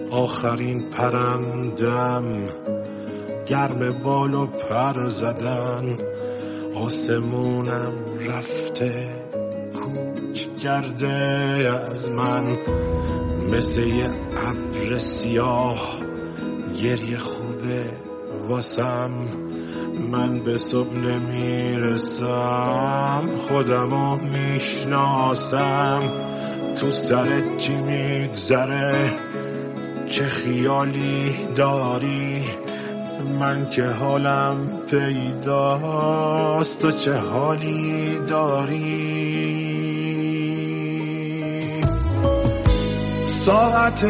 آخرین پرندم گرم بال و پر زدن، آسمونم رفته کوچ کرده از من، مثل یه ابر سیاه گریه خوبه واسم. من به صبح نمیرسم، خودمو میشناسم، تو سرت چی میگذره، چه خیالی داری، من که حالم پیداست، تو چه حالی داری. ساعت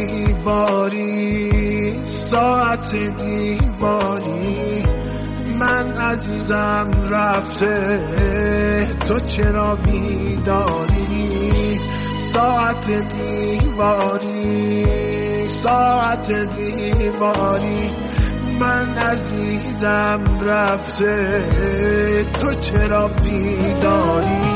دیواری، ساعت دیواری، من عزیزم رفته، تو چرا بیداری. ساعت دیواری، ساعت دیواری، من عزیزم رفته، تو چرا بیداری.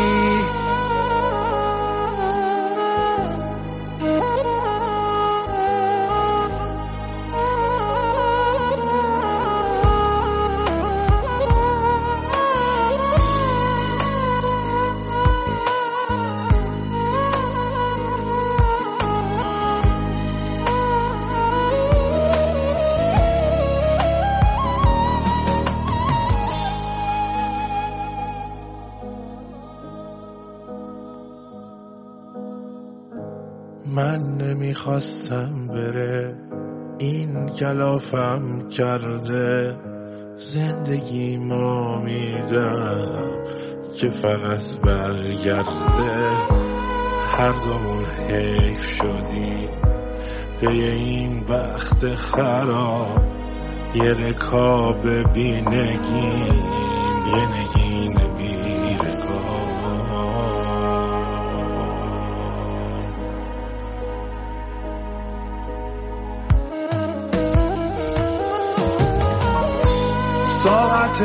من نمیخواستم بره، این کلافم کرده، زندگی ما میدم که فقط برگرده. هر دومون حیف شدی به این بخت خراب، یه رکاب بی نگین، یه نگین بی رکاب. ساعت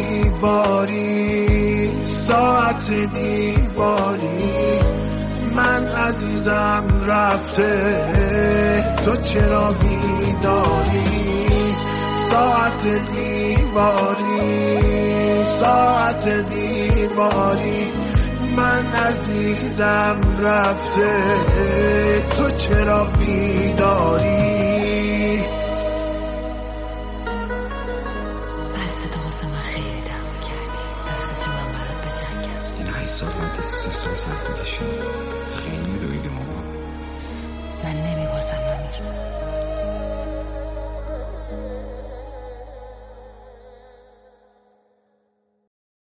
دیواری، ساعت دیواری، من عزیزم رفته، تو چرا بیداری. ساعت دیواری، ساعت دیواری، من عزیزم رفته، تو چرا بیداری. سال بعد 30 سال زندگیشون خیلی روی